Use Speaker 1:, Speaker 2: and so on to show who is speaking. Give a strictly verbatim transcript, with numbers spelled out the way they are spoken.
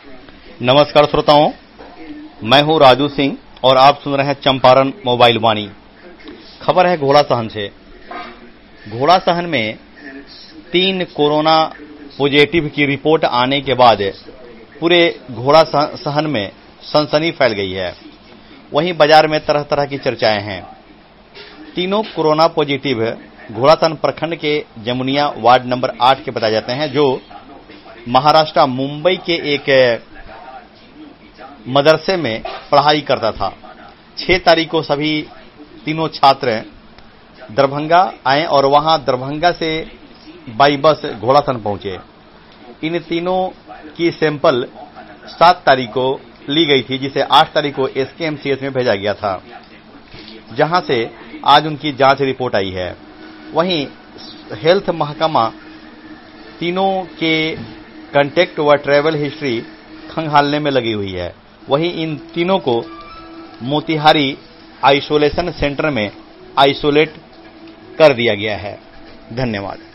Speaker 1: नमस्कार श्रोताओं, मैं हूं राजू सिंह और आप सुन रहे हैं चंपारण मोबाइल वाणी। खबर है घोड़ा सहन से। घोड़ा सहन में तीन कोरोना पॉजिटिव की रिपोर्ट आने के बाद पूरे घोड़ा सहन में सनसनी फैल गई है। वहीं बाजार में तरह तरह की चर्चाएं हैं। तीनों कोरोना पॉजिटिव घोड़ा सहन प्रखंड के जमुनिया वार्ड नंबर आठ के बताए जाते हैं, जो महाराष्ट्र मुंबई के एक मदरसे में पढ़ाई करता था। छह तारीख को सभी तीनों छात्र दरभंगा आए और वहां दरभंगा से बाई बस घोड़ा सहन पहुंचे। इन तीनों की सैंपल सात तारीख को ली गई थी, जिसे आठ तारीख को एसकेएमसीएच में भेजा गया था, जहां से आज उनकी जांच रिपोर्ट आई है। वहीं हेल्थ महकमा तीनों के कांटेक्ट व ट्रैवल हिस्ट्री खंगालने में लगी हुई है। वहीं इन तीनों को मोतिहारी आइसोलेशन सेंटर में आइसोलेट कर दिया गया है। धन्यवाद।